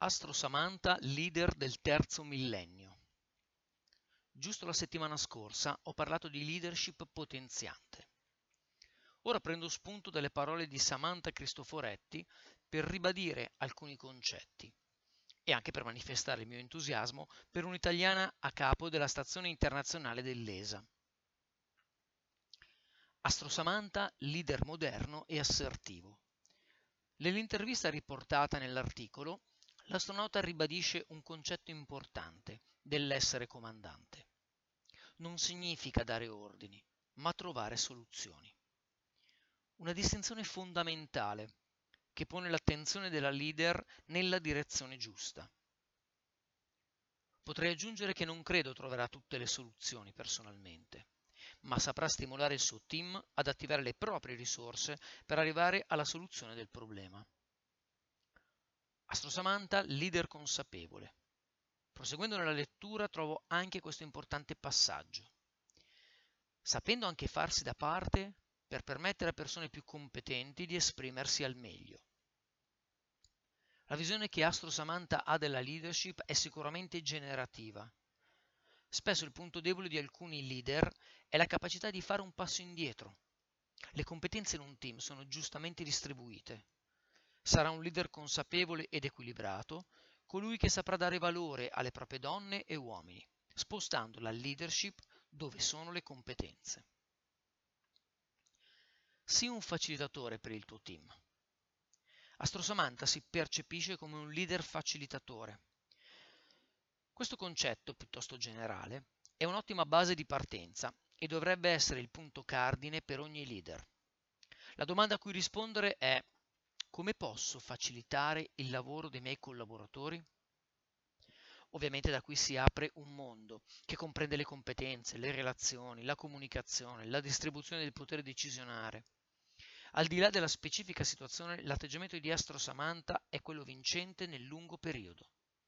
Astro Samantha, leader del terzo millennio. Giusto la settimana scorsa ho parlato di leadership potenziante. Ora prendo spunto dalle parole di Samantha Cristoforetti per ribadire alcuni concetti e anche per manifestare il mio entusiasmo per un'italiana a capo della stazione internazionale dell'ESA. Astro Samantha, leader moderno e assertivo. Nell'intervista riportata nell'articolo, l'astronauta ribadisce un concetto importante dell'essere comandante. Non significa dare ordini, ma trovare soluzioni. Una distinzione fondamentale che pone l'attenzione della leader nella direzione giusta. Potrei aggiungere che non credo troverà tutte le soluzioni personalmente, ma saprà stimolare il suo team ad attivare le proprie risorse per arrivare alla soluzione del problema. Astro Samantha, leader consapevole. Proseguendo nella lettura trovo anche questo importante passaggio. Sapendo anche farsi da parte per permettere a persone più competenti di esprimersi al meglio. La visione che Astro Samantha ha della leadership è sicuramente generativa. Spesso il punto debole di alcuni leader è la capacità di fare un passo indietro. Le competenze in un team sono giustamente distribuite. Sarà un leader consapevole ed equilibrato, colui che saprà dare valore alle proprie donne e uomini, spostando la leadership dove sono le competenze. Sii un facilitatore per il tuo team. Astro Samantha si percepisce come un leader facilitatore. Questo concetto, piuttosto generale, è un'ottima base di partenza e dovrebbe essere il punto cardine per ogni leader. La domanda a cui rispondere è: come posso facilitare il lavoro dei miei collaboratori? Ovviamente da qui si apre un mondo che comprende le competenze, le relazioni, la comunicazione, la distribuzione del potere decisionale. Al di là della specifica situazione, l'atteggiamento di Astro Samantha è quello vincente nel lungo periodo.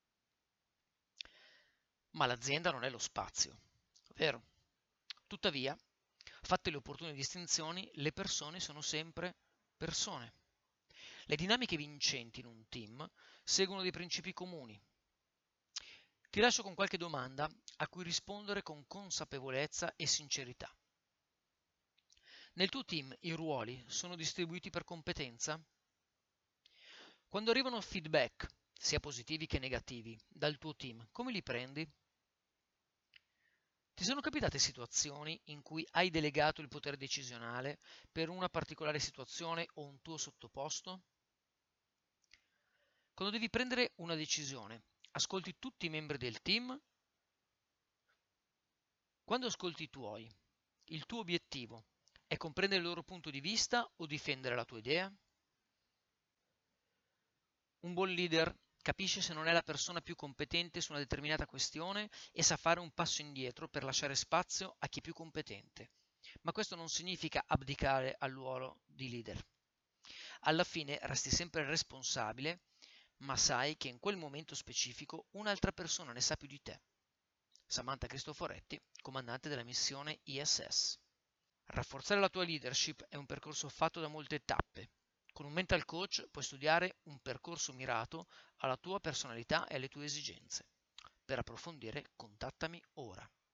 Ma l'azienda non è lo spazio, vero? Tuttavia, fatte le opportune distinzioni, le persone sono sempre persone. Le dinamiche vincenti in un team seguono dei principi comuni. Ti lascio con qualche domanda a cui rispondere con consapevolezza e sincerità. Nel tuo team i ruoli sono distribuiti per competenza? Quando arrivano feedback, sia positivi che negativi, dal tuo team, come li prendi? Ti sono capitate situazioni in cui hai delegato il potere decisionale per una particolare situazione o un tuo sottoposto? Quando devi prendere una decisione, ascolti tutti i membri del team? Quando ascolti i tuoi, il tuo obiettivo è comprendere il loro punto di vista o difendere la tua idea? Un buon leader capisce se non è la persona più competente su una determinata questione e sa fare un passo indietro per lasciare spazio a chi è più competente. Ma questo non significa abdicare al ruolo di leader. Alla fine resti sempre responsabile, ma sai che in quel momento specifico un'altra persona ne sa più di te. Samantha Cristoforetti, comandante della missione ISS. Rafforzare la tua leadership è un percorso fatto da molte tappe. Con un mental coach puoi studiare un percorso mirato alla tua personalità e alle tue esigenze. Per approfondire, contattami ora.